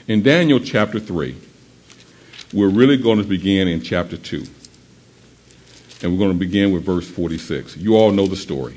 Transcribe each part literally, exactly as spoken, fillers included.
In Daniel chapter three, we're really going to begin in chapter two. And we're going to begin with verse forty-six. You all know the story.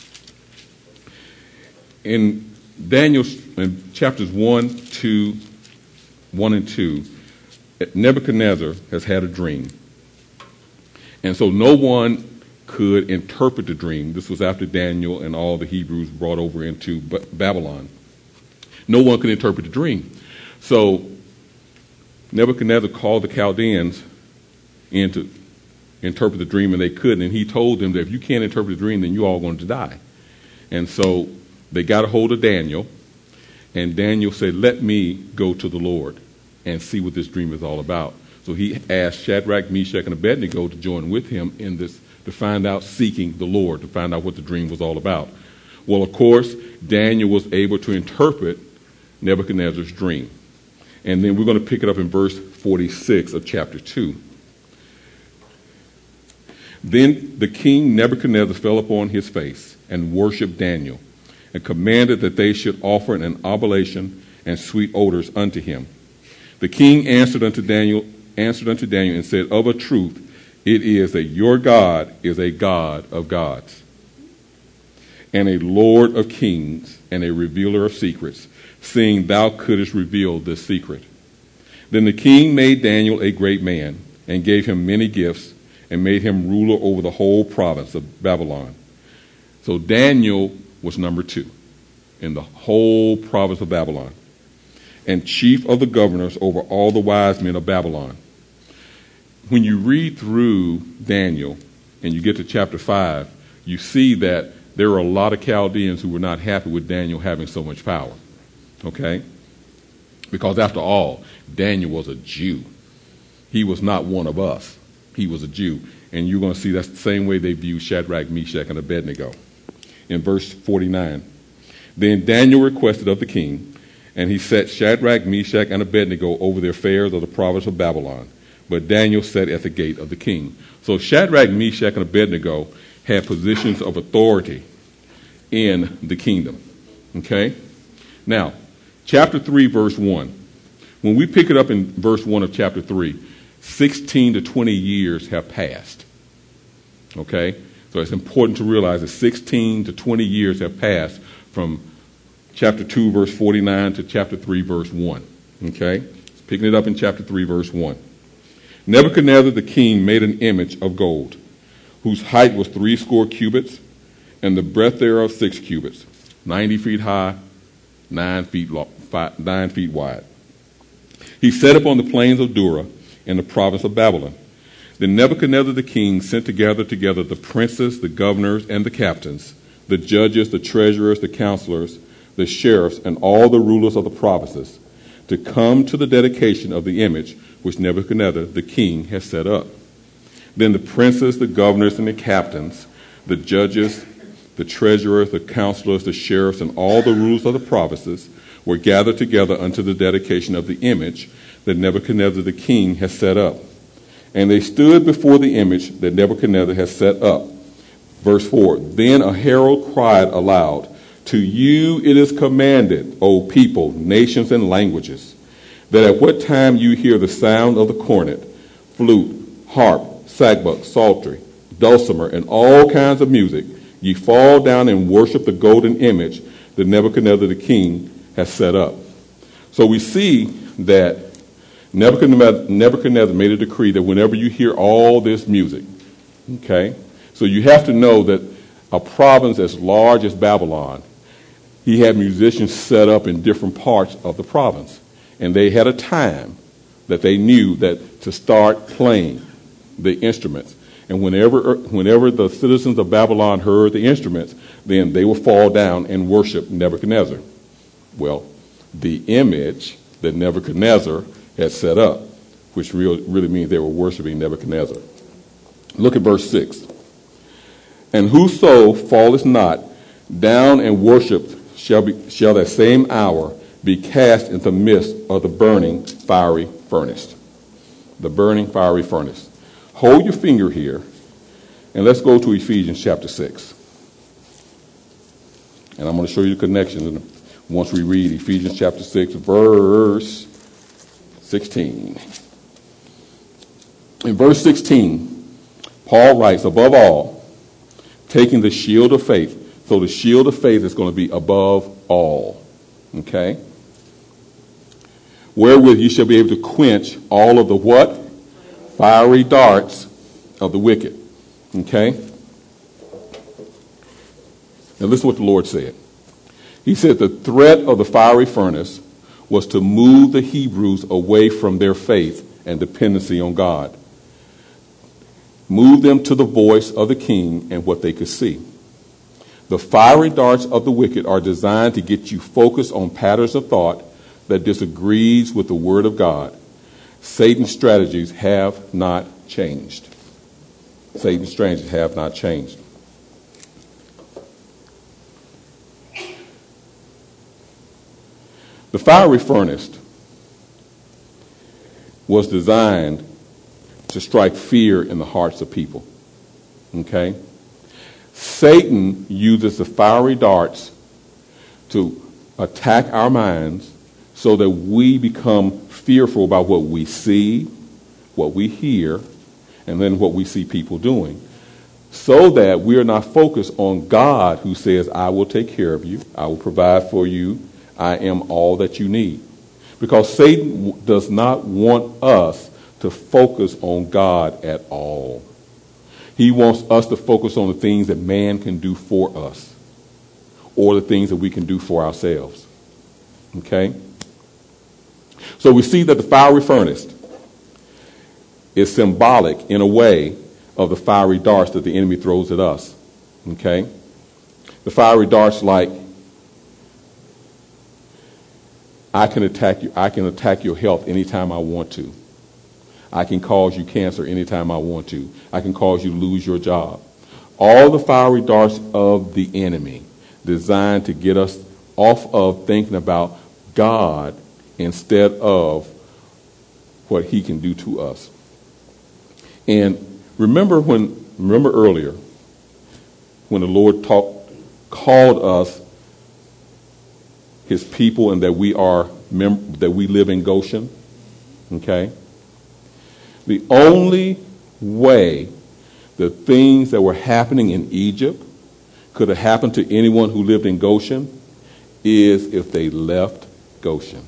In Daniel, in chapters one, two, one and two, Nebuchadnezzar has had a dream. And so no one could interpret the dream. This was after Daniel and all the Hebrews brought over into Babylon. No one could interpret the dream. So Nebuchadnezzar called the Chaldeans in to interpret the dream, and they couldn't. And he told them that if you can't interpret the dream, then you're all going to die. And so they got a hold of Daniel, and Daniel said, let me go to the Lord and see what this dream is all about. So he asked Shadrach, Meshach, and Abednego to join with him in this, to find out, seeking the Lord, to find out what the dream was all about. Well, of course, Daniel was able to interpret Nebuchadnezzar's dream. And then we're going to pick it up in verse forty-six of chapter two. Then the king Nebuchadnezzar fell upon his face and worshipped Daniel, and commanded that they should offer an oblation and sweet odors unto him. The king answered unto Daniel, answered unto Daniel and said, of a truth, it is that your God is a God of gods, and a Lord of kings, and a revealer of secrets, seeing thou couldst reveal this secret. Then the king made Daniel a great man, and gave him many gifts, and made him ruler over the whole province of Babylon. So Daniel was number two in the whole province of Babylon, and chief of the governors over all the wise men of Babylon. When you read through Daniel and you get to chapter five, you see that there are a lot of Chaldeans who were not happy with Daniel having so much power. Okay? Because after all, Daniel was a Jew. He was not one of us. He was a Jew. And you're going to see that's the same way they view Shadrach, Meshach, and Abednego. In verse forty-nine, then Daniel requested of the king, and he set Shadrach, Meshach, and Abednego over the affairs of the province of Babylon. But Daniel sat at the gate of the king. So Shadrach, Meshach, and Abednego had positions of authority in the kingdom. Okay? Now, chapter three, verse one. When we pick it up in verse one of chapter three, sixteen to twenty years have passed. Okay? So it's important to realize that sixteen to twenty years have passed from chapter two, verse forty-nine to chapter three, verse one. Okay? Picking it up in chapter three, verse one. Nebuchadnezzar the king made an image of gold, whose height was threescore cubits, and the breadth thereof six cubits, ninety feet high, nine feet long, five, nine feet wide. He set upon the plains of Dura in the province of Babylon. Then Nebuchadnezzar the king sent to gather together the princes, the governors, and the captains, the judges, the treasurers, the counselors, the sheriffs, and all the rulers of the provinces, to come to the dedication of the image which Nebuchadnezzar the king has set up. Then the princes, the governors, and the captains, the judges, the treasurers, the counselors, the sheriffs, and all the rulers of the provinces were gathered together unto the dedication of the image that Nebuchadnezzar the king has set up. And they stood before the image that Nebuchadnezzar has set up. Verse four, then a herald cried aloud, to you it is commanded, O people, nations, and languages, that at what time you hear the sound of the cornet, flute, harp, sackbut, psaltery, dulcimer, and all kinds of music, ye fall down and worship the golden image that Nebuchadnezzar the king has set up. So we see that Nebuchadnezzar, Nebuchadnezzar made a decree that whenever you hear all this music, okay, so you have to know that a province as large as Babylon, he had musicians set up in different parts of the province. And they had a time that they knew that to start playing the instruments. And whenever whenever the citizens of Babylon heard the instruments, then they would fall down and worship Nebuchadnezzar. Well, the image that Nebuchadnezzar had set up, which really, really means they were worshiping Nebuchadnezzar. Look at verse six. And whoso falleth not down and worship shall be shall that same hour be cast into the midst of the burning fiery furnace. The burning fiery furnace. Hold your finger here, and let's go to Ephesians chapter six. And I'm going to show you the connection once we read Ephesians chapter six, verse sixteen. In verse sixteen, Paul writes, above all, taking the shield of faith. So the shield of faith is going to be above all. Okay? Wherewith you shall be able to quench all of the what? Fiery darts of the wicked. Okay? Now listen to what the Lord said. He said the threat of the fiery furnace was to move the Hebrews away from their faith and dependency on God. Move them to the voice of the king and what they could see. The fiery darts of the wicked are designed to get you focused on patterns of thought that disagrees with the word of God. Satan's strategies have not changed. Satan's strategies have not changed. The fiery furnace was designed to strike fear in the hearts of people. Okay? Satan uses the fiery darts to attack our minds so that we become fearful about what we see, what we hear, and then what we see people doing, so that we are not focused on God, who says, I will take care of you, I will provide for you, I am all that you need. Because Satan does not want us to focus on God at all. He wants us to focus on the things that man can do for us, or the things that we can do for ourselves. Okay? So we see that the fiery furnace is symbolic in a way of the fiery darts that the enemy throws at us. Okay? The fiery darts, like, I can attack you, I can attack your health anytime I want to. I can cause you cancer anytime I want to. I can cause you to lose your job. All the fiery darts of the enemy designed to get us off of thinking about God instead of what he can do to us. And remember when remember earlier when the Lord talked called us his people, and that we are mem- that we live in Goshen. Okay? The only way the things that were happening in Egypt could have happened to anyone who lived in Goshen is if they left Goshen.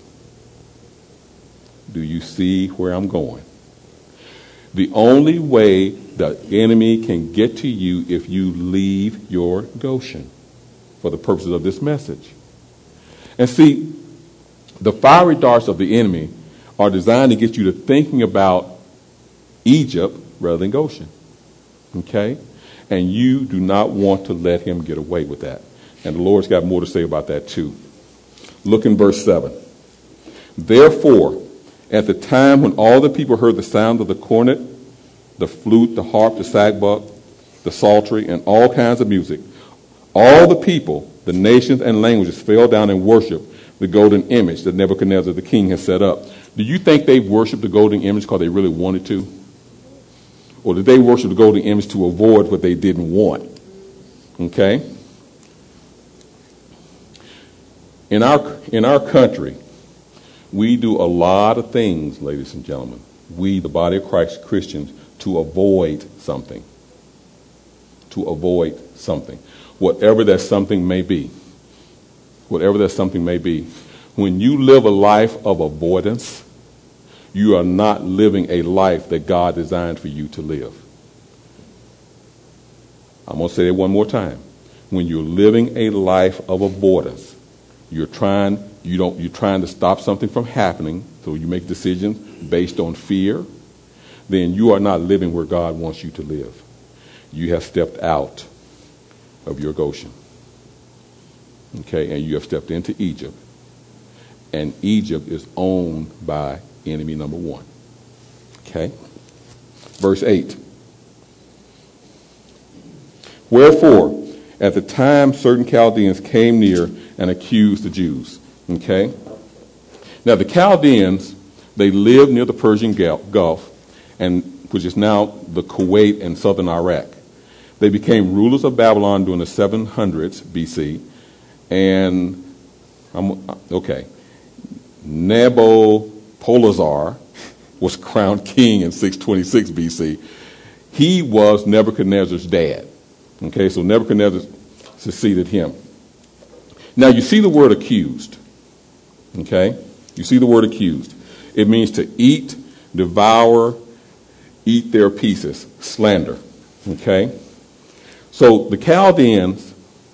Do you see where I'm going? The only way the enemy can get to you if you leave your Goshen, for the purposes of this message. And see, the fiery darts of the enemy are designed to get you to thinking about Egypt rather than Goshen. Okay? And you do not want to let him get away with that. And the Lord's got more to say about that too. Look in verse seven. Therefore, at the time when all the people heard the sound of the cornet, the flute, the harp, the sackbut, the psaltery, and all kinds of music, all the people, the nations and languages fell down and worshiped the golden image that Nebuchadnezzar the king had set up. Do you think they worshiped the golden image because they really wanted to? Or did they worship the golden image to avoid what they didn't want? Okay? In our, in our country, we do a lot of things, ladies and gentlemen. We, the body of Christ, Christians, to avoid something. To avoid something. Whatever that something may be. Whatever that something may be. When you live a life of avoidance, you are not living a life that God designed for you to live. I'm going to say it one more time. When you're living a life of avoidance, you're trying, you don't, you're trying to stop something from happening, so you make decisions based on fear, then you are not living where God wants you to live. You have stepped out of your Goshen. Okay, and you have stepped into Egypt. And Egypt is owned by enemy number one. Okay? Verse eight. Wherefore, at the time certain Chaldeans came near and accused the Jews. Okay? Now the Chaldeans, they lived near the Persian Gulf, and which is now the Kuwait and southern Iraq. They became rulers of Babylon during the seven hundreds B C. And, I'm, okay, Nabopolassar Polazar, was crowned king in six twenty-six B C. He was Nebuchadnezzar's dad. Okay, so Nebuchadnezzar succeeded him. Now you see the word accused. Okay, you see the word accused. It means to eat, devour, eat their pieces, slander. Okay, so the Chaldeans,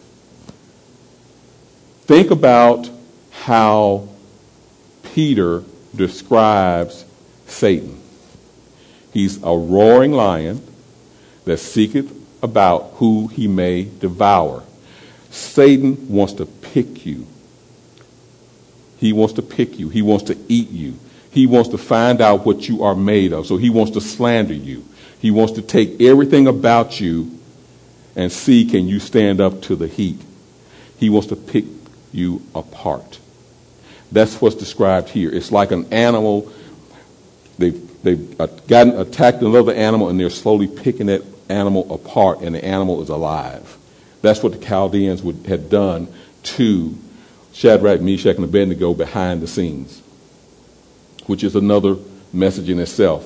think about how Peter describes Satan. He's a roaring lion that seeketh about who he may devour. Satan wants to pick you. He wants to pick you. He wants to eat you. He wants to find out what you are made of. So he wants to slander you. He wants to take everything about you and see, can you stand up to the heat? He wants to pick you apart. That's what's described here. It's like an animal. They've, they've gotten attacked another animal, and they're slowly picking that animal apart, and the animal is alive. That's what the Chaldeans would, had done to Shadrach, Meshach, and Abednego behind the scenes, which is another message in itself.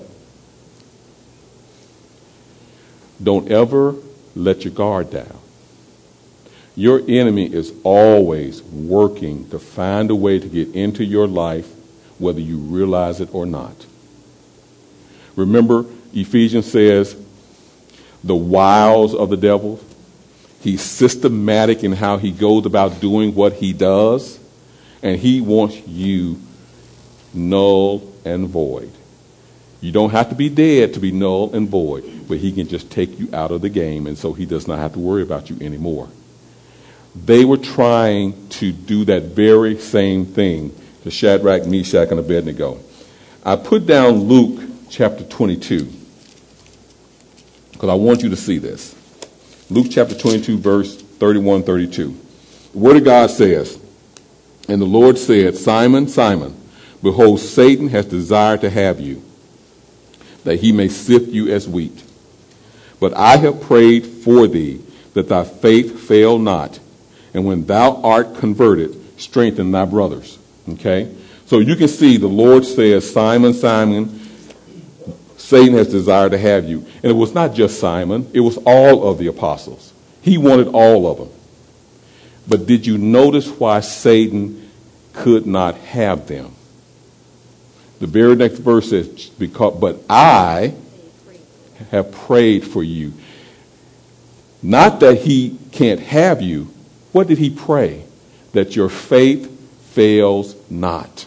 Don't ever let your guard down. Your enemy is always working to find a way to get into your life, whether you realize it or not. Remember, Ephesians says, the wiles of the devil. He's systematic in how he goes about doing what he does, and he wants you null and void. You don't have to be dead to be null and void, but he can just take you out of the game, and so he does not have to worry about you anymore. They were trying to do that very same thing to Shadrach, Meshach, and Abednego. I put down Luke chapter twenty-two because I want you to see this. Luke chapter twenty-two, verse thirty-one, thirty-two. The Word of God says, and the Lord said, Simon, Simon, behold, Satan has desired to have you, that he may sift you as wheat. But I have prayed for thee, that thy faith fail not. And when thou art converted, strengthen thy brothers. Okay? So you can see the Lord says, Simon, Simon, Satan has desired to have you. And it was not just Simon. It was all of the apostles. He wanted all of them. But did you notice why Satan could not have them? The very next verse says, because, but I have prayed for you. Not that he can't have you. What did he pray? That your faith fails not.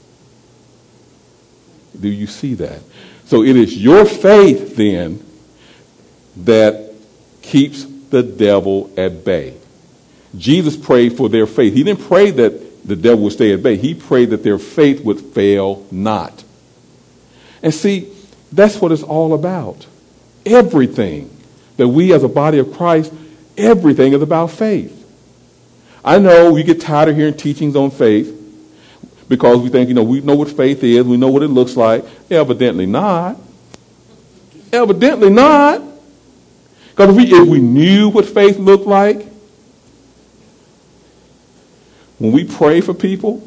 Do you see that? So it is your faith then that keeps the devil at bay. Jesus prayed for their faith. He didn't pray that the devil would stay at bay. He prayed that their faith would fail not. And see, that's what it's all about. Everything that we as a body of Christ, everything is about faith. I know we get tired of hearing teachings on faith because we think, you know, we know what faith is. We know what it looks like. Evidently not. Evidently not. Because if we, if we knew what faith looked like, when we pray for people,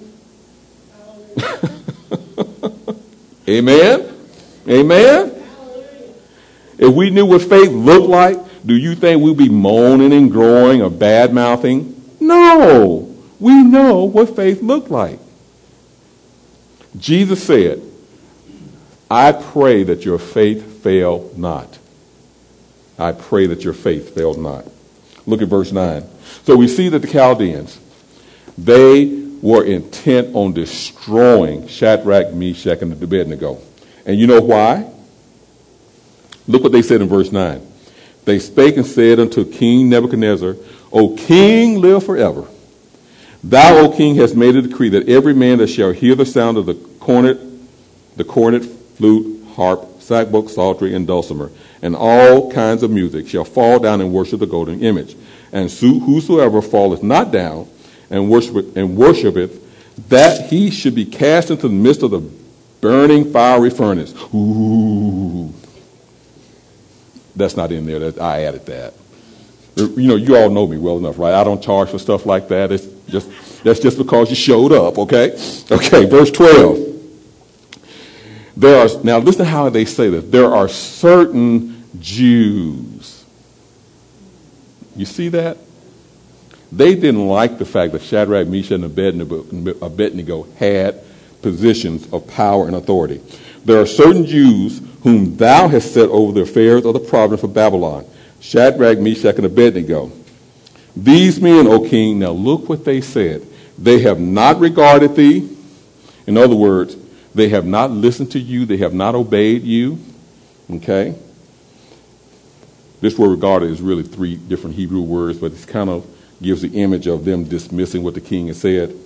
amen, amen. If we knew what faith looked like, do you think we'd be moaning and groaning or bad-mouthing? No, we know what faith looked like. Jesus said, I pray that your faith fail not. I pray that your faith fail not. Look at verse nine. So we see that the Chaldeans, they were intent on destroying Shadrach, Meshach, and Abednego. And you know why? Look what they said in verse nine. They spake and said unto King Nebuchadnezzar, O king, live forever. Thou, O king, hast made a decree that every man that shall hear the sound of the cornet, the cornet, flute, harp, sackbut, psaltery, and dulcimer, and all kinds of music, shall fall down and worship the golden image. And so, whosoever falleth not down and worshipeth, and worshipeth, that he should be cast into the midst of the burning fiery furnace. Ooh. That's not in there. That I added that. You know, you all know me well enough, right? I don't charge for stuff like that. It's just that's just because you showed up, okay? Okay, verse twelve. There are, now listen to how they say this. There are certain Jews. You see that? They didn't like the fact that Shadrach, Meshach, and Abednego, Abednego had positions of power and authority. There are certain Jews whom thou hast set over the affairs of the province of Babylon, Shadrach, Meshach, and Abednego. These men, O king, now look what they said. They have not regarded thee. In other words, they have not listened to you. They have not obeyed you. Okay? This word regarded is really three different Hebrew words, but it kind of gives the image of them dismissing what the king has said.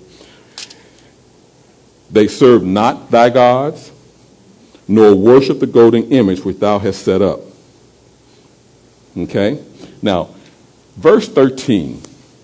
They serve not thy gods, nor worship the golden image which thou hast set up. Okay? Now, verse thirteen.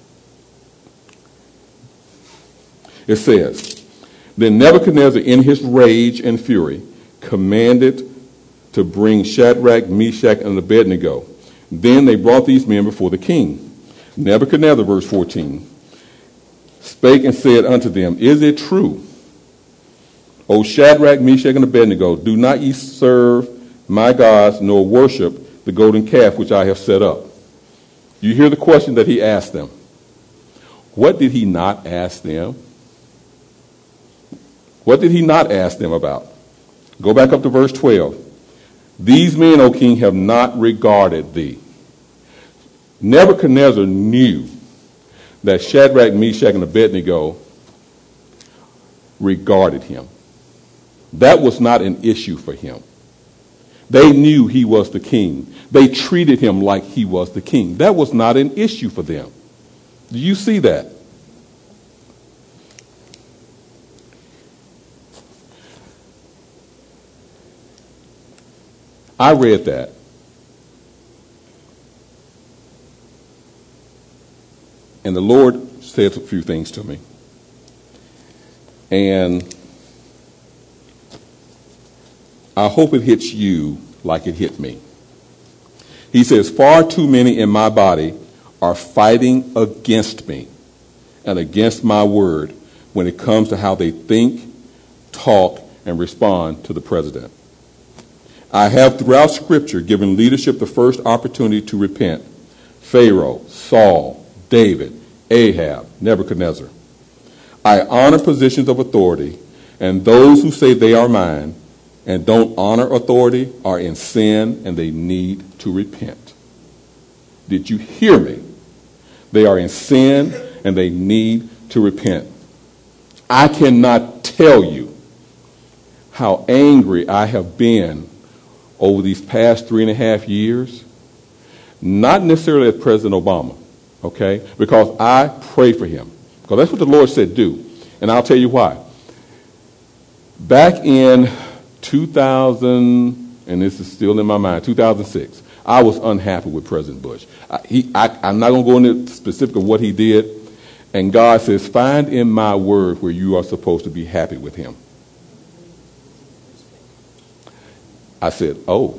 It says, Then Nebuchadnezzar in his rage and fury commanded to bring Shadrach, Meshach, and Abednego. Then they brought these men before the king. Nebuchadnezzar, verse fourteen, spake and said unto them, Is it true, O Shadrach, Meshach, and Abednego, do not ye serve my gods, nor worship the golden calf which I have set up? You hear the question that he asked them. What did he not ask them? What did he not ask them about? Go back up to verse twelve. These men, O king, have not regarded thee. Nebuchadnezzar knew that Shadrach, Meshach, and Abednego regarded him. That was not an issue for him. They knew he was the king. They treated him like he was the king. That was not an issue for them. Do you see that? I read that. And the Lord said a few things to me. And I hope it hits you like it hit me. He says, far too many in my body are fighting against me and against my word when it comes to how they think, talk, and respond to the president. I have throughout Scripture given leadership the first opportunity to repent. Pharaoh, Saul, David, Ahab, Nebuchadnezzar. I honor positions of authority, and those who say they are mine and don't honor authority are in sin and they need to repent. Did you hear me? They are in sin and they need to repent. I cannot tell you how angry I have been over these past three and a half years, not necessarily at President Obama, okay, because I pray for him, because that's what the Lord said do, and I'll tell you why. Back in two thousand, and this is still in my mind, two thousand six, I was unhappy with President Bush. I, he, I, I'm not going to go into specific of what he did, and God says, find in my word where you are supposed to be happy with him. I said, oh.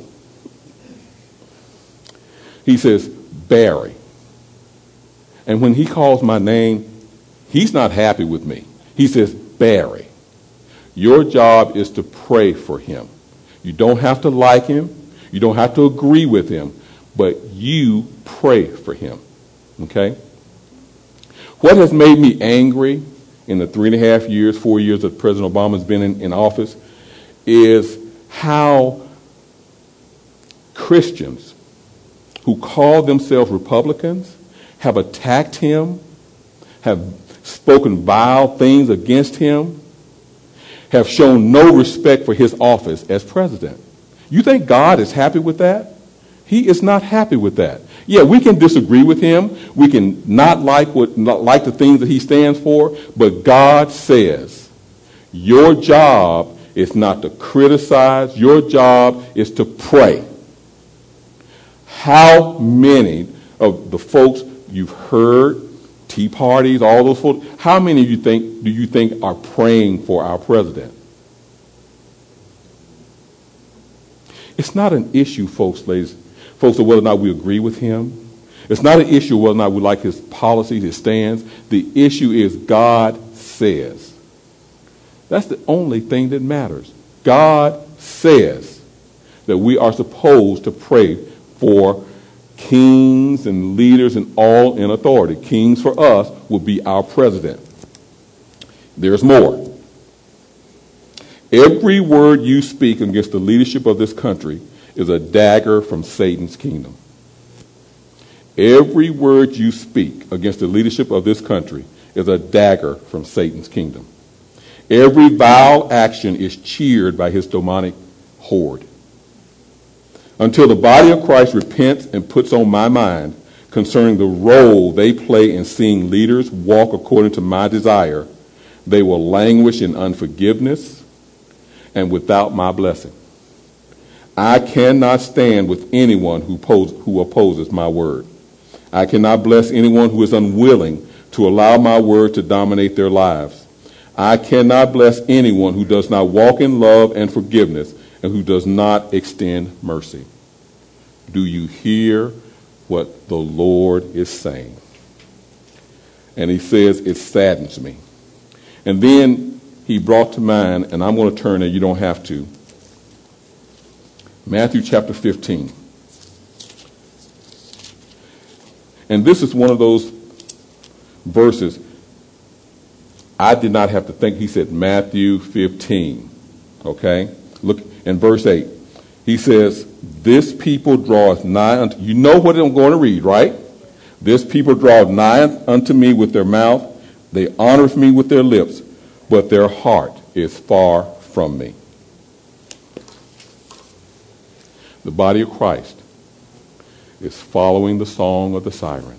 He says, Barry. And when he calls my name, he's not happy with me. He says, Barry. Your job is to pray for him. You don't have to like him. You don't have to agree with him. But you pray for him. Okay? What has made me angry in the three and a half years, four years that President Obama has been in, in office is how Christians who call themselves Republicans have attacked him, have spoken vile things against him, have shown no respect for his office as president. You think God is happy with that? He is not happy with that. Yeah, we can disagree with him. We can not like what not like the things that he stands for, but God says your job is not to criticize. Your job is to pray. How many of the folks you've heard, Tea Parties, all those folks, how many of you think do you think are praying for our president? It's not an issue, folks, ladies, folks, of whether or not we agree with him. It's not an issue of whether or not we like his policies, his stands. The issue is God says. That's the only thing that matters. God says that we are supposed to pray for kings and leaders and all in authority. Kings for us will be our president. There's more. Every word you speak against the leadership of this country is a dagger from Satan's kingdom. Every word you speak against the leadership of this country is a dagger from Satan's kingdom. Every vile action is cheered by his demonic horde. Until the body of Christ repents and puts on my mind concerning the role they play in seeing leaders walk according to my desire, they will languish in unforgiveness and without my blessing. I cannot stand with anyone who, pose, who opposes my word. I cannot bless anyone who is unwilling to allow my word to dominate their lives. I cannot bless anyone who does not walk in love and forgiveness and who does not extend mercy. Do you hear what the Lord is saying? And he says, it saddens me. And then he brought to mind, and I'm going to turn there, you don't have to, Matthew chapter fifteen. And this is one of those verses I did not have to think. He said Matthew fifteen. Okay? Look in verse eight. He says, this people draweth nigh unto, you know what I'm going to read, right? This people draweth nigh unto me with their mouth. They honoreth me with their lips, but their heart is far from me. The body of Christ is following the song of the siren.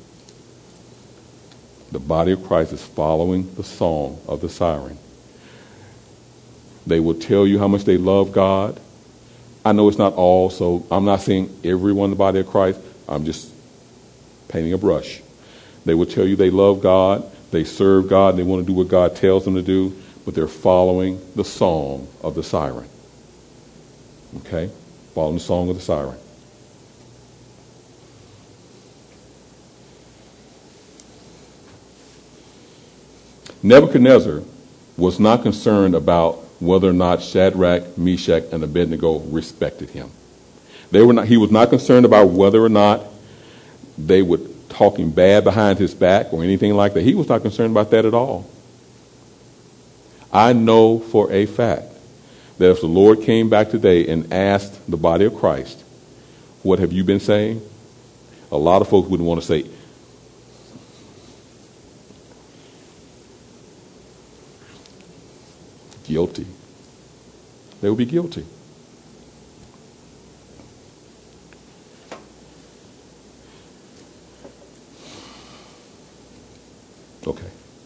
The body of Christ is following the song of the siren. They will tell you how much they love God. I know it's not all, so I'm not saying everyone in the body of Christ. I'm just painting a brush. They will tell you they love God, they serve God, they want to do what God tells them to do, but they're following the song of the siren. Okay? Following the song of the siren. Nebuchadnezzar was not concerned about whether or not Shadrach, Meshach, and Abednego respected him. They were not, he was not concerned about whether or not they were talking bad behind his back or anything like that. He was not concerned about that at all. I know for a fact that if the Lord came back today and asked the body of Christ, what have you been saying? A lot of folks wouldn't want to say, guilty. They would be guilty. Okay.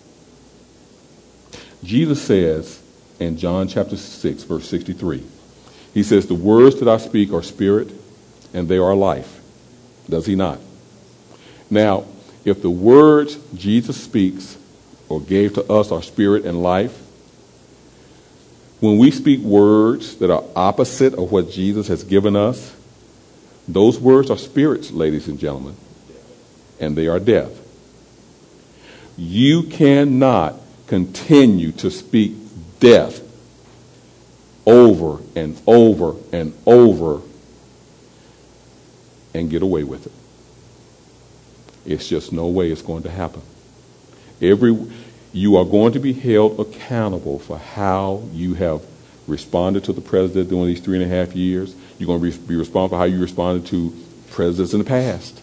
Jesus says in John chapter six, verse sixty-three, he says, the words that I speak are spirit and they are life. Does he not? Now, if the words Jesus speaks or gave to us are spirit and life, when we speak words that are opposite of what Jesus has given us, those words are spirits, ladies and gentlemen, and they are death. You cannot continue to speak death over and over and over and get away with it. It's just no way it's going to happen. Every You are going to be held accountable for how you have responded to the president during these three and a half years. You're going to be responsible for how you responded to presidents in the past.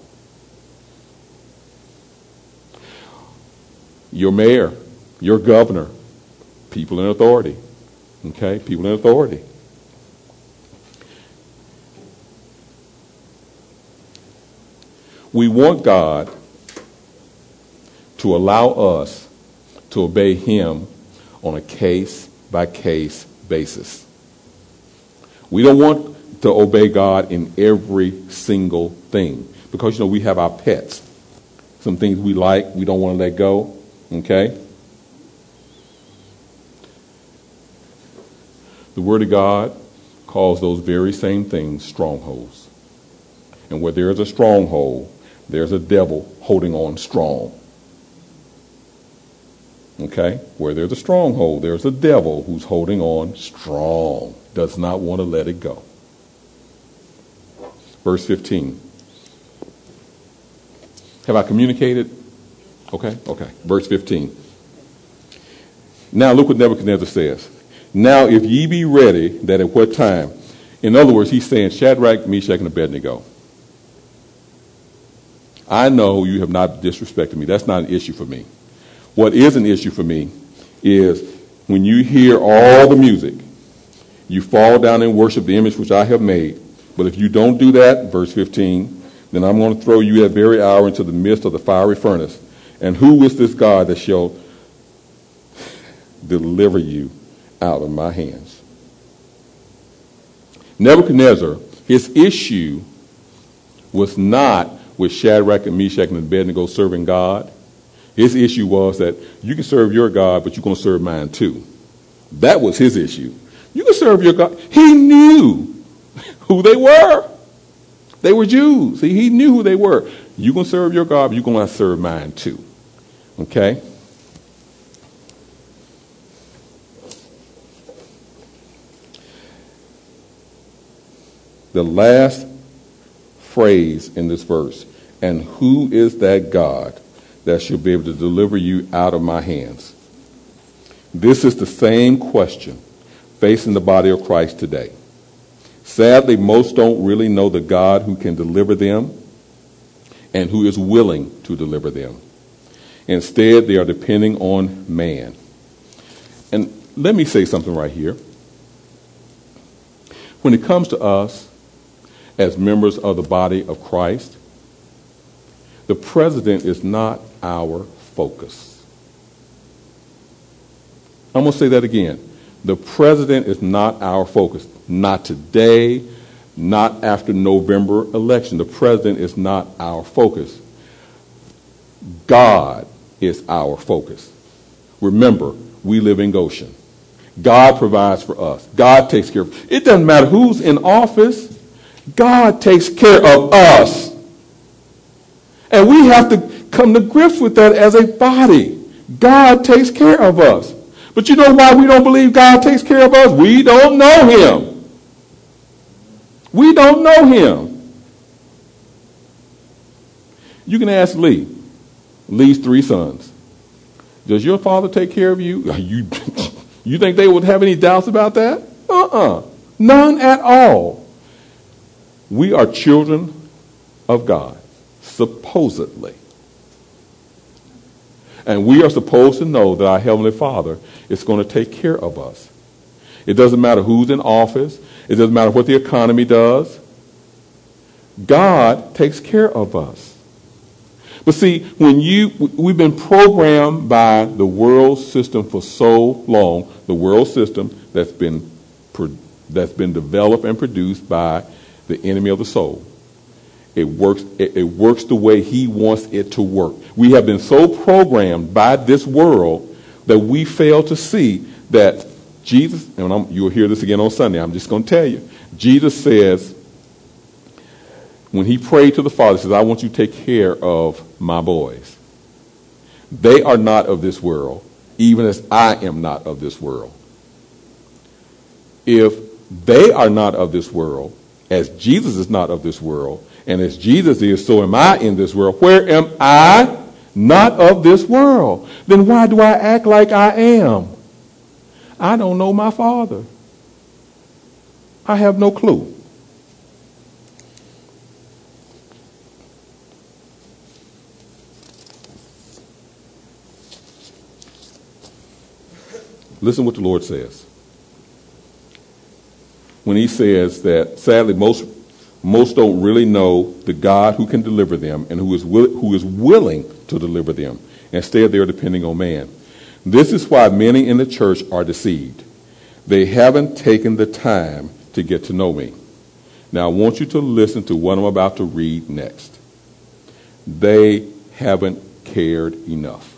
Your mayor, your governor, people in authority. Okay? People in authority. We want God to allow us to obey him on a case-by-case basis. We don't want to obey God in every single thing because, you know, we have our pets. Some things we like, we don't want to let go. Okay? The Word of God calls those very same things strongholds. And where there is a stronghold, there's a devil holding on strong. Okay? Where there's a stronghold, there's a devil who's holding on strong, does not want to let it go. Verse fifteen. Have I communicated? Okay, okay. Verse fifteen. Now look what Nebuchadnezzar says. Now if ye be ready, that at what time? In other words, he's saying, Shadrach, Meshach, and Abednego, I know you have not disrespected me. That's not an issue for me. What is an issue for me is when you hear all the music, you fall down and worship the image which I have made. But if you don't do that, verse fifteen, then I'm going to throw you that very hour into the midst of the fiery furnace. And who is this God that shall deliver you out of my hands? Nebuchadnezzar, his issue was not with Shadrach and Meshach and Abednego serving God. His issue was that you can serve your God, but you're going to serve mine too. That was his issue. You can serve your God. He knew who they were. They were Jews. He, he knew who they were. You're going to serve your God, but you're going to serve mine too. Okay? The last phrase in this verse, and who is that God that shall be able to deliver you out of my hands? This is the same question facing the body of Christ today. Sadly, most don't really know the God who can deliver them and who is willing to deliver them. Instead, they are depending on man. And let me say something right here. When it comes to us as members of the body of Christ, the president is not our focus. I'm going to say that again. The president is not our focus. Not today, not after November election. The president is not our focus. God is our focus. Remember, we live in Goshen. God provides for us. God takes care of. It doesn't matter who's in office. God takes care of us. And we have to come to grips with that as a body. God takes care of us. But you know why we don't believe God takes care of us? We don't know him. We don't know him. You can ask Lee, Lee's three sons. Does your father take care of you? You, you think they would have any doubts about that? Uh-uh. None at all. We are children of God, supposedly. And we are supposed to know that our Heavenly Father is going to take care of us. It doesn't matter who's in office. It doesn't matter what the economy does. God takes care of us. But see, when you, we've been programmed by the world system for so long, the world system that's been, that's been developed and produced by the enemy of the soul. It works, it, it works the way he wants it to work. We have been so programmed by this world that we fail to see that Jesus, and I'm, you'll hear this again on Sunday, I'm just going to tell you. Jesus says, when he prayed to the Father, he says, I want you to take care of my boys. They are not of this world, even as I am not of this world. If they are not of this world, as Jesus is not of this world, and as Jesus is, so am I in this world. Where am I? Not of this world. Then why do I act like I am? I don't know my Father. I have no clue. Listen what the Lord says. When he says that, sadly, most most don't really know the God who can deliver them and who is will, who is willing to deliver them. Instead, they are depending on man. This is why many in the church are deceived. They haven't taken the time to get to know me. Now, I want you to listen to what I'm about to read next. They haven't cared enough.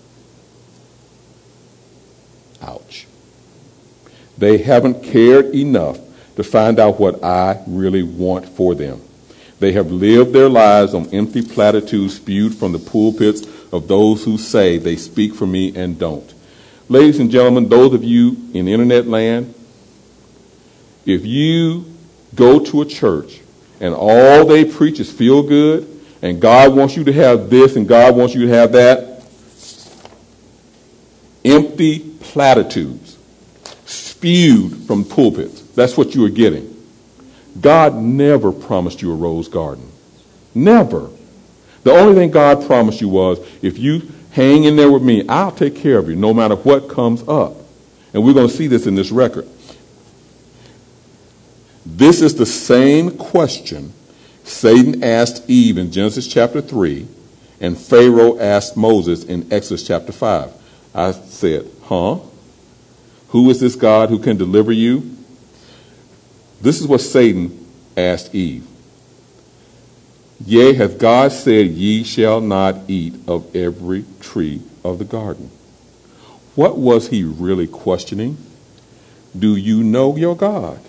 Ouch. They haven't cared enough to find out what I really want for them. They have lived their lives on empty platitudes spewed from the pulpits of those who say they speak for me and don't. Ladies and gentlemen, those of you in internet land, if you go to a church and all they preach is feel good, and God wants you to have this and God wants you to have that, empty platitudes spewed from pulpits. That's what you are getting. God never promised you a rose garden. Never. The only thing God promised you was, if you hang in there with me, I'll take care of you no matter what comes up. And we're going to see this in this record. This is the same question Satan asked Eve in Genesis chapter three, and Pharaoh asked Moses in Exodus chapter five. I said, huh? Who is this God who can deliver you? This is what Satan asked Eve. Yea, hath God said, ye shall not eat of every tree of the garden? What was he really questioning? Do you know your God?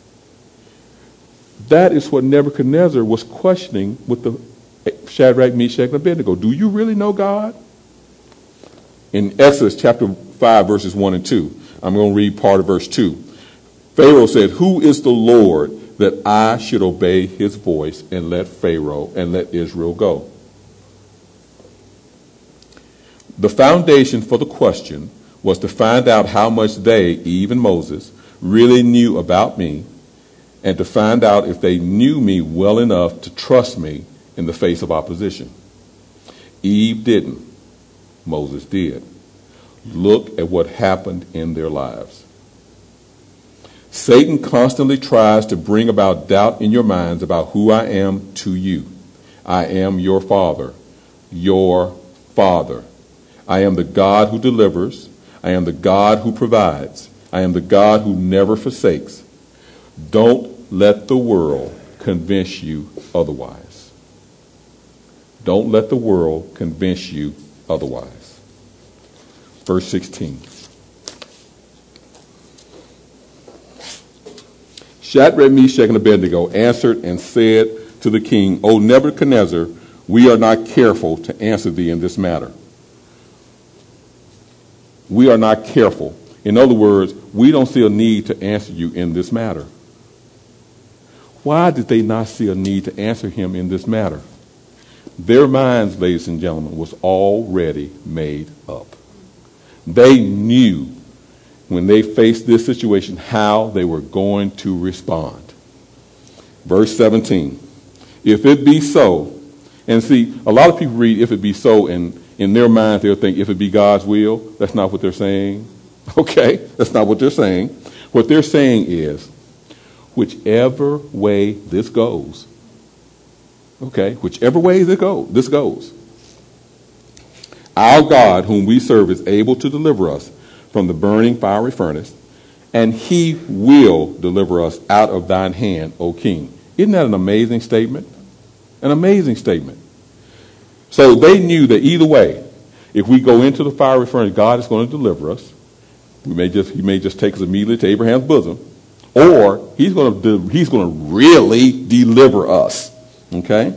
That is what Nebuchadnezzar was questioning with the Shadrach, Meshach, and Abednego. Do you really know God? In Exodus chapter five, verses one and two, I'm going to read part of verse two. Pharaoh said, who is the Lord that I should obey his voice and let Pharaoh and let Israel go? The foundation for the question was to find out how much they, Eve and Moses, really knew about me, and to find out if they knew me well enough to trust me in the face of opposition. Eve didn't. Moses did. Look at what happened in their lives. Satan constantly tries to bring about doubt in your minds about who I am to you. I am your father, your father. I am the God who delivers. I am the God who provides. I am the God who never forsakes. Don't let the world convince you otherwise. Don't let the world convince you otherwise. Verse sixteen. Shadrach, Meshach, and Abednego answered and said to the king, O Nebuchadnezzar, we are not careful to answer thee in this matter. We are not careful. In other words, we don't see a need to answer you in this matter. Why did they not see a need to answer him in this matter? Their minds, ladies and gentlemen, was already made up. They knew when they faced this situation how they were going to respond. Verse seventeen. If it be so, and see, a lot of people read if it be so, and in their minds they'll think if it be God's will. That's not what they're saying. Okay, that's not what they're saying. What they're saying is, whichever way this goes, okay, whichever way this goes, this goes, our God, whom we serve, is able to deliver us from the burning fiery furnace, and he will deliver us out of thine hand, O king. Isn't that an amazing statement? An amazing statement. So they knew that either way, if we go into the fiery furnace, God is going to deliver us. We may just, he may just take us immediately to Abraham's bosom, or he's going to do, he's going to really deliver us. Okay?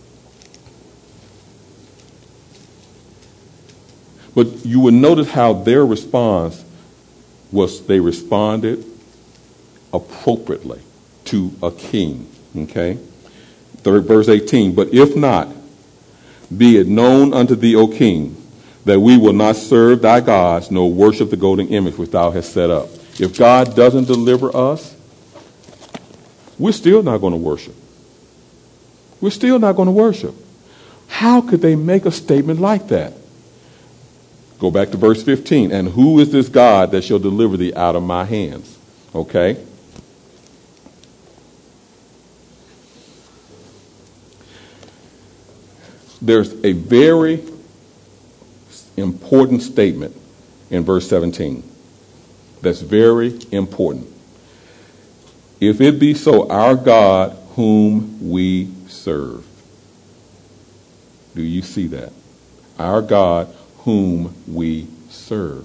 But you will notice how their response was they responded appropriately to a king. Okay? Third verse eighteen. But if not, be it known unto thee, O king, that we will not serve thy gods, nor worship the golden image which thou hast set up. If God doesn't deliver us, we're still not going to worship. We're still not going to worship. How could they make a statement like that? Go back to verse fifteen. And who is this God that shall deliver thee out of my hands? Okay. There's a very important statement in verse seventeen that's very important. If it be so, our God whom we serve. Do you see that? Our God whom we serve.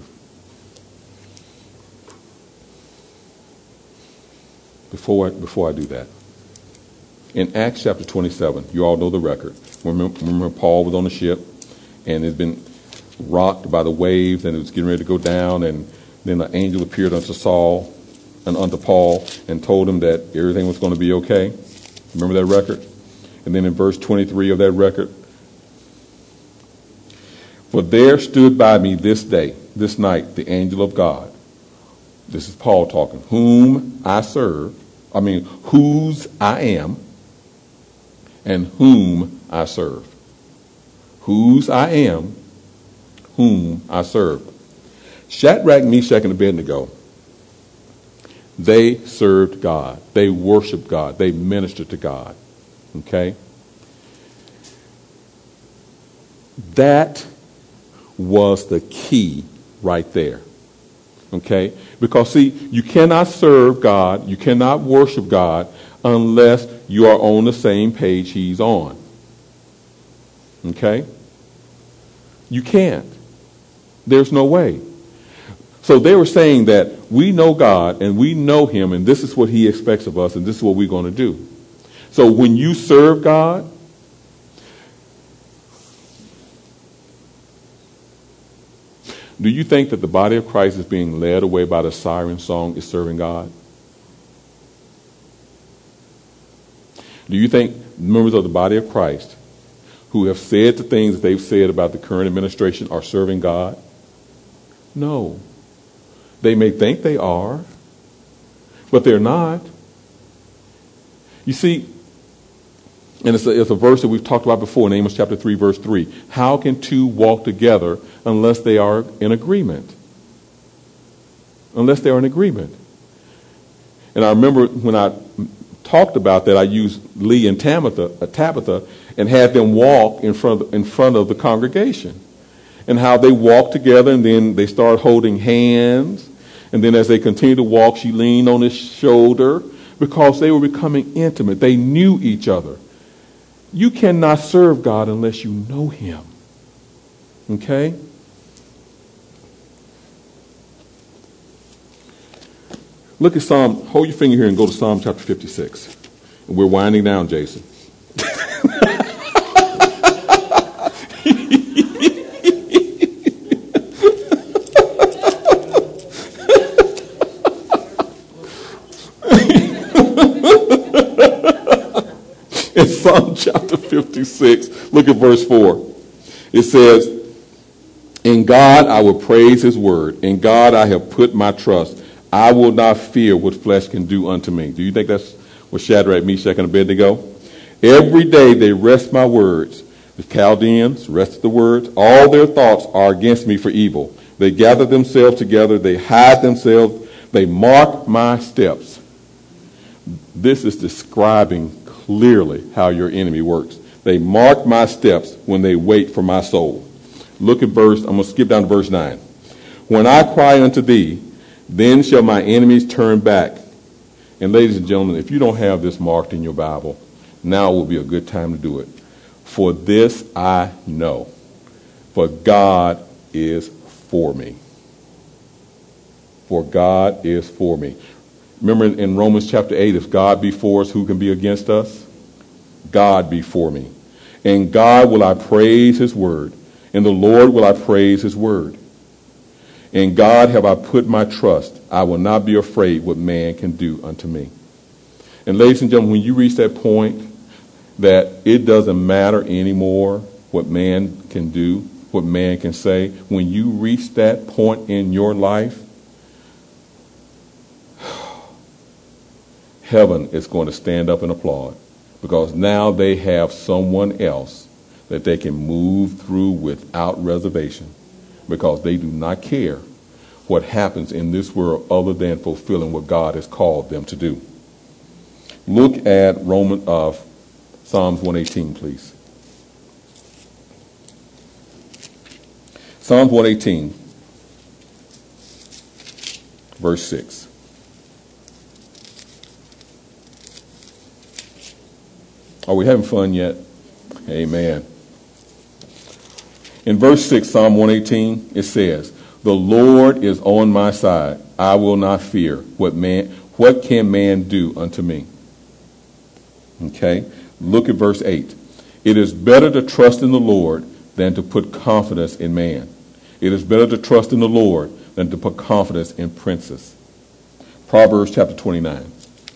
Before I, before I do that, in Acts chapter twenty-seven, you all know the record. Remember, remember Paul was on the ship, and it had been rocked by the waves, and it was getting ready to go down. And then an angel appeared unto Saul and unto Paul and told him that everything was going to be okay. Remember that record? And then in verse twenty-three of that record, for there stood by me this day, this night, the angel of God. This is Paul talking. Whom I serve, I mean, whose I am, and whom I serve. Whose I am, whom I serve. Shadrach, Meshach, and Abednego, they served God. They worshiped God. They ministered to God. Okay? That was the key right there. Okay? Because, see, you cannot serve God, you cannot worship God unless you are on the same page he's on. Okay? You can't. There's no way. So they were saying that we know God and we know him, and this is what he expects of us, and this is what we're going to do. So when you serve God, do you think that the body of Christ is being led away by the siren song is serving God? Do you think members of the body of Christ who have said the things that they've said about the current administration are serving God? No. They may think they are, but they're not. You see, and it's a, it's a verse that we've talked about before in Amos chapter three, verse three. How can two walk together unless they are in agreement? Unless they are in agreement. And I remember when I talked about that, I used Lee and Tabitha, uh, Tabitha and had them walk in front of, in front of the congregation. And how they walked together, and then they started holding hands. And then as they continued to walk, she leaned on his shoulder because they were becoming intimate. They knew each other. You cannot serve God unless you know him. Okay? Look at Psalm, hold your finger here and go to Psalm chapter fifty-six. And we're winding down, Jason. In Psalm chapter fifty-six, look at verse four. It says, in God I will praise his word. In God I have put my trust. I will not fear what flesh can do unto me. Do you think that's what Shadrach, Meshach, and Abednego? Every day they wrest my words. The Chaldeans wrested the words. All their thoughts are against me for evil. They gather themselves together. They hide themselves. They mark my steps. This is describing clearly how your enemy works. They mark my steps when they wait for my soul. Look at verse, I'm going to skip down to verse nine. When I cry unto thee, then shall my enemies turn back. And ladies and gentlemen, if you don't have this marked in your Bible, now will be a good time to do it. For this I know, for God is for me. For God is for me. Remember in Romans chapter eight, if God be for us, who can be against us? God be for me. And God will I praise his word. And the Lord will I praise his word. In God have I put my trust. I will not be afraid what man can do unto me. And ladies and gentlemen, when you reach that point that it doesn't matter anymore what man can do, what man can say, when you reach that point in your life, heaven is going to stand up and applaud, because now they have someone else that they can move through without reservation, because they do not care what happens in this world other than fulfilling what God has called them to do. Look at Roman, uh, Psalms one eighteen, please. Psalms one eighteen, verse six. Are we having fun yet? Amen. In verse six, Psalm one eighteen, it says, the Lord is on my side. I will not fear. What man, what can man do unto me? Okay. Look at verse eight. It is better to trust in the Lord than to put confidence in man. It is better to trust in the Lord than to put confidence in princes. Proverbs chapter twenty-nine.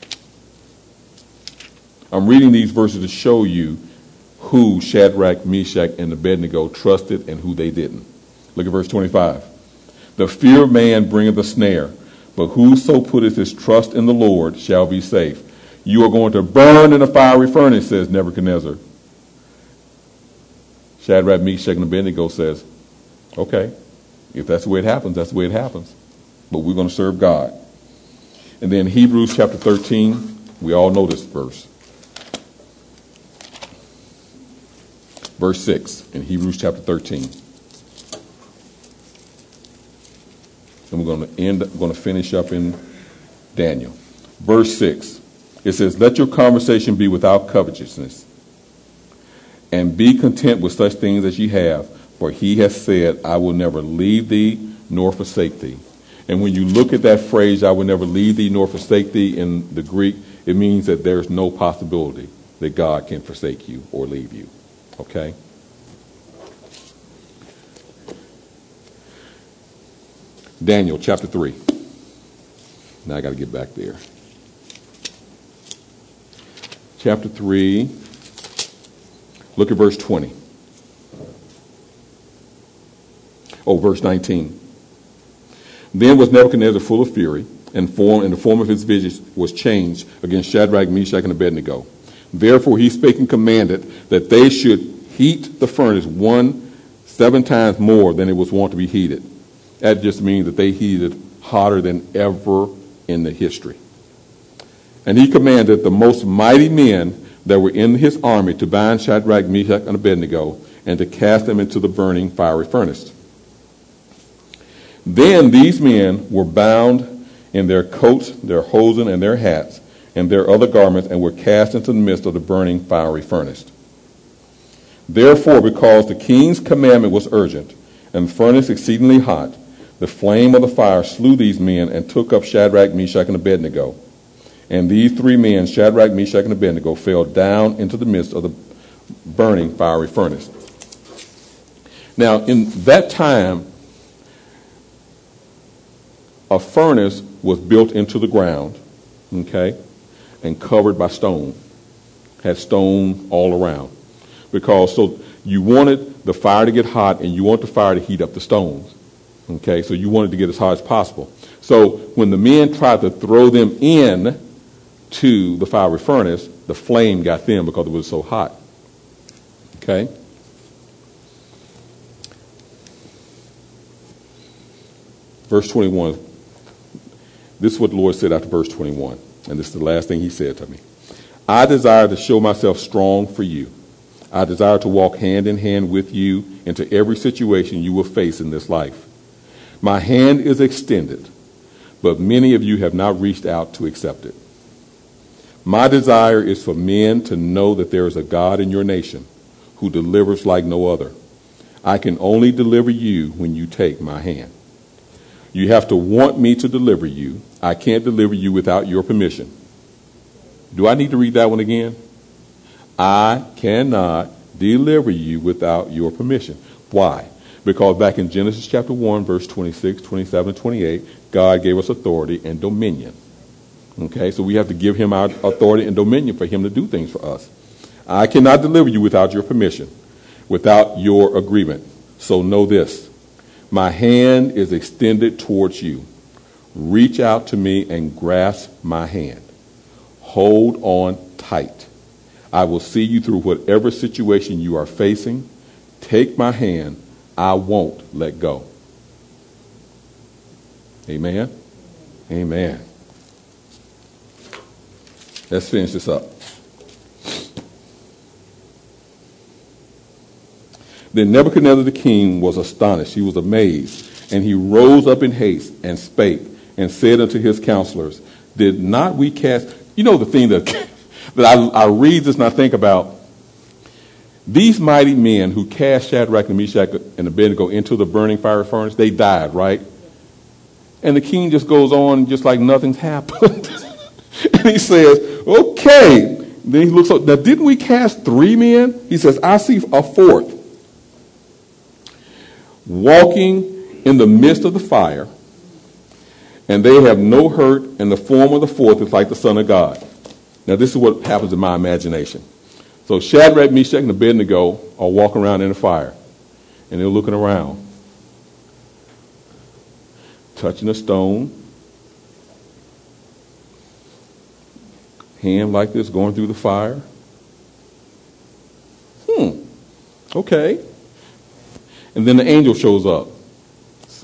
I'm reading these verses to show you who Shadrach, Meshach, and Abednego trusted and who they didn't. Look at verse twenty-five. The fear of man bringeth a snare, but whoso putteth his trust in the Lord shall be safe. You are going to burn in a fiery furnace, says Nebuchadnezzar. Shadrach, Meshach, and Abednego says, okay, if that's the way it happens, that's the way it happens. But we're going to serve God. And then Hebrews chapter thirteen, we all know this verse. Verse six in Hebrews chapter thirteen. And we're going to end, we're going to finish up in Daniel. Verse six. It says, let your conversation be without covetousness, and be content with such things as ye have, for he has said, I will never leave thee nor forsake thee. And when you look at that phrase, I will never leave thee nor forsake thee in the Greek, it means that there's no possibility that God can forsake you or leave you. Okay? Daniel chapter three. Now I got to get back there. Chapter three. Look at verse twenty. Oh, verse nineteen. Then was Nebuchadnezzar full of fury, and form and the form of his vision was changed against Shadrach, Meshach, and Abednego. Therefore he spake and commanded that they should heat the furnace one seven times more than it was wont to be heated. That just means that they heated hotter than ever in the history. And he commanded the most mighty men that were in his army to bind Shadrach, Meshach, and Abednego, and to cast them into the burning fiery furnace. Then these men were bound in their coats, their hosen, and their hats, and their other garments, and were cast into the midst of the burning fiery furnace. Therefore, because the king's commandment was urgent, and the furnace exceedingly hot, the flame of the fire slew these men, and took up Shadrach, Meshach, and Abednego. And these three men, Shadrach, Meshach, and Abednego, fell down into the midst of the burning fiery furnace. Now, in that time, a furnace was built into the ground, okay, and covered by stone. Had stone all around. Because so you wanted the fire to get hot, and you want the fire to heat up the stones. Okay, so you wanted to get as hot as possible. So when the men tried to throw them in to the fiery furnace, the flame got them because it was so hot. Okay? Verse twenty-one. This is what the Lord said after verse twenty-one. And this is the last thing he said to me. I desire to show myself strong for you. I desire to walk hand in hand with you into every situation you will face in this life. My hand is extended, but many of you have not reached out to accept it. My desire is for men to know that there is a God in your nation who delivers like no other. I can only deliver you when you take my hand. You have to want me to deliver you. I can't deliver you without your permission. Do I need to read that one again? I cannot deliver you without your permission. Why? Because back in Genesis chapter one, verse twenty-six, twenty-seven, twenty-eight, God gave us authority and dominion. Okay, so we have to give him our authority and dominion for him to do things for us. I cannot deliver you without your permission, without your agreement. So know this. My hand is extended towards you. Reach out to me and grasp my hand. Hold on tight. I will see you through whatever situation you are facing. Take my hand. I won't let go. Amen? Amen. Let's finish this up. Then Nebuchadnezzar the king was astonished. He was amazed. And he rose up in haste and spake and said unto his counselors, did not we cast... You know the thing that, that I, I read this and I think about, these mighty men who cast Shadrach and Meshach and Abednego into the burning fire furnace, they died, right? And the king just goes on just like nothing's happened. And he says, okay. Then he looks up. Now, didn't we cast three men? He says, I see a fourth. walking in the midst of the fire, and they have no hurt, and the form of the fourth is like the Son of God. Now, this is what happens in my imagination. So Shadrach, Meshach, and Abednego are walking around in the fire, and they're looking around, touching a stone, hand like this, going through the fire. Hmm, okay. And then the angel shows up. So,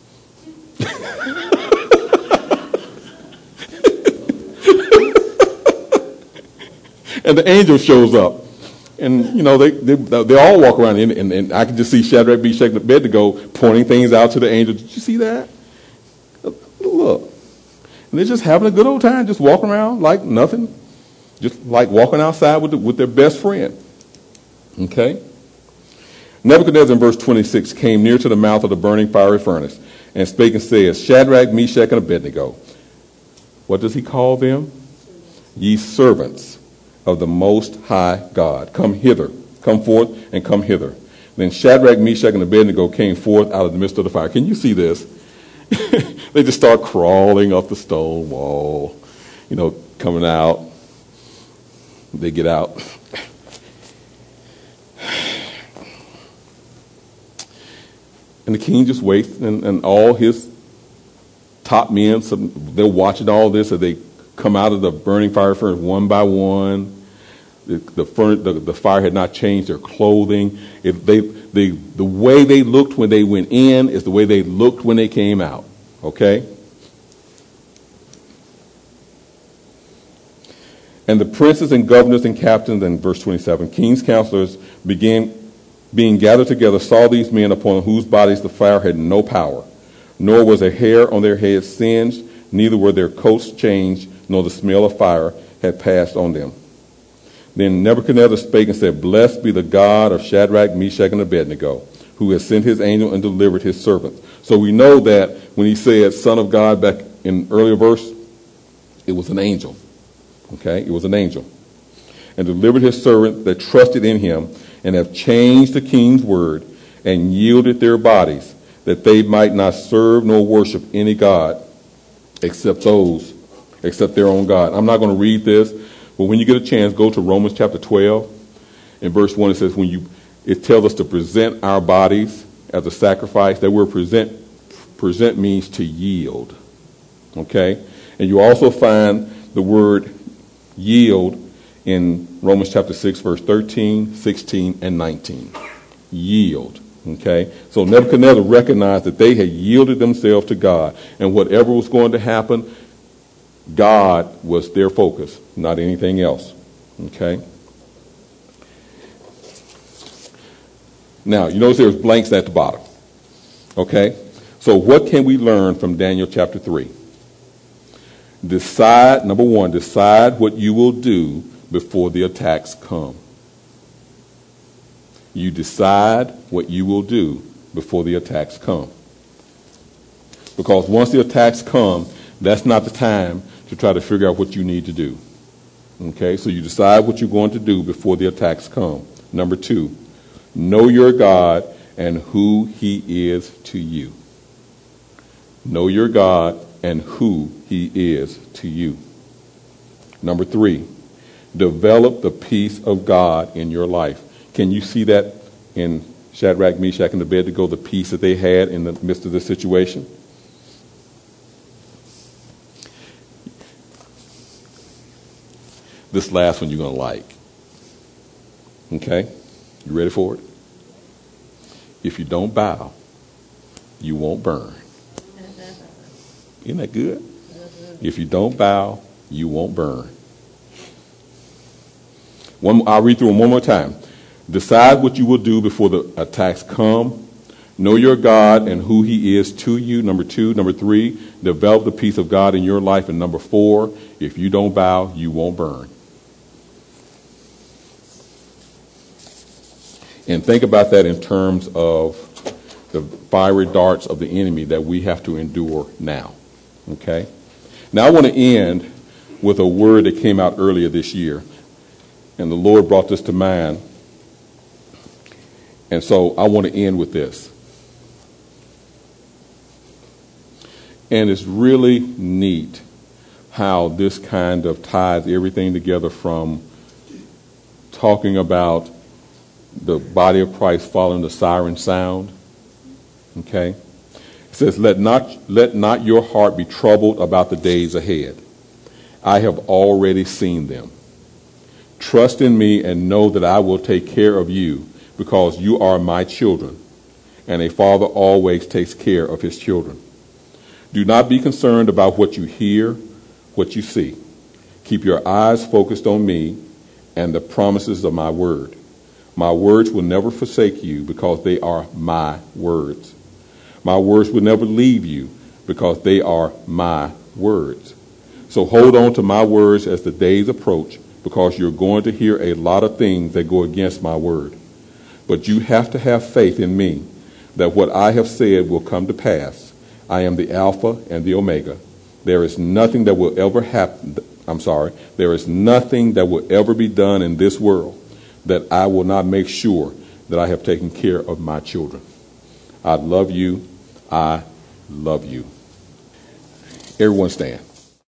and the angel shows up. And, you know, they they, they all walk around, and, and, and I can just see Shadrach, Meshach, and Abednego pointing things out to the angel. Did you see that? Look. And they're just having a good old time, just walking around like nothing. Just like walking outside with, the, with their best friend. Okay? Nebuchadnezzar in verse twenty-six came near to the mouth of the burning fiery furnace and spake and said, Shadrach, Meshach, and Abednego. What does he call them? Ye servants of the Most High God, come hither, come forth and come hither. Then Shadrach, Meshach, and Abednego came forth out of the midst of the fire. Can you see this? They just start crawling up the stone wall, you know, coming out. They get out. And the king just waits, and, and all his top men, some, they're watching all this as they come out of the burning fire furnace one by one. The, the, furnace, the, the fire had not changed their clothing. If they, they, the way they looked when they went in is the way they looked when they came out. Okay? And the princes and governors and captains, in verse twenty-seven, king's counselors began being gathered together, saw these men upon whose bodies the fire had no power, nor was a hair on their heads singed, neither were their coats changed, nor the smell of fire had passed on them. Then Nebuchadnezzar spake and said, Blessed be the God of Shadrach, Meshach, and Abednego, who has sent his angel and delivered his servants. So we know that when he said Son of God back in earlier verse, it was an angel. Okay, it was an angel. And delivered his servant that trusted in him, and have changed the king's word, and yielded their bodies, that they might not serve nor worship any god except those, except their own God. I'm not going to read this, but when you get a chance, go to Romans chapter twelve. In verse one, it says, when you, it tells us to present our bodies as a sacrifice. That word present, present means to yield. Okay? And you also find the word yield in Romans chapter six, verse thirteen, sixteen, and nineteen. Yield. Okay? So Nebuchadnezzar recognized that they had yielded themselves to God. And whatever was going to happen, God was their focus, not anything else. Okay? Now, you notice there's blanks at the bottom. Okay? So what can we learn from Daniel chapter three? Decide, number one, decide what you will do before the attacks come. You decide what you will do before the attacks come. Because once the attacks come, that's not the time to try to figure out what you need to do. Okay, so you decide what you're going to do before the attacks come. Number two, know your God and who he is to you. Know your God and who he is to you. Number three, develop the peace of God in your life. Can you see that in Shadrach, Meshach, and Abednego, the peace that they had in the midst of this situation? This last one you're going to like. Okay? You ready for it? If you don't bow, you won't burn. Isn't that good? If you don't bow, you won't burn. One, I'll read through them one more time. Decide what you will do before the attacks come. Know your God and who he is to you. Number two. Number three, develop the peace of God in your life. And number four, if you don't bow, you won't burn. And think about that in terms of the fiery darts of the enemy that we have to endure now. Okay? Now I want to end with a word that came out earlier this year. And the Lord brought this to mind. And so I want to end with this. And it's really neat how this kind of ties everything together, from talking about the body of Christ following the siren sound. Okay? It says, let not, let not your heart be troubled about the days ahead. I have already seen them. Trust in me and know that I will take care of you, because you are my children, and a father always takes care of his children. Do not be concerned about what you hear, what you see. Keep your eyes focused on me and the promises of my word. My words will never forsake you, because they are my words. My words will never leave you, because they are my words. So hold on to my words as the days approach, because you're going to hear a lot of things that go against my word. But you have to have faith in me that what I have said will come to pass. I am the Alpha and the Omega. There is nothing that will ever happen. I'm sorry. There is nothing that will ever be done in this world that I will not make sure that I have taken care of my children. I love you. I love you. Everyone stand.